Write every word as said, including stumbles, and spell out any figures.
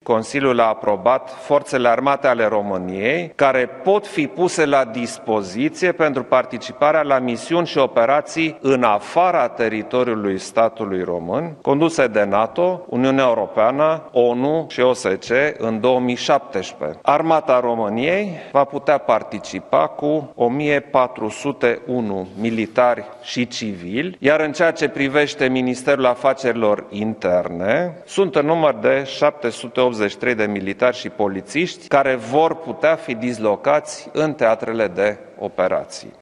Consiliul a aprobat forțele armate ale României, care pot fi puse la dispoziție pentru participarea la misiuni și operații în afara teritoriului statului român, conduse de NATO, Uniunea Europeană, ONU și O S C E în două mii șaptesprezece. Armata României va putea participa cu o mie patru sute unu militari și civili, iar în ceea ce privește Ministerul Afacerilor Interne, sunt în număr de șapte sute optzeci și trei de militari și polițiști care vor putea fi dislocați în teatrele de operații.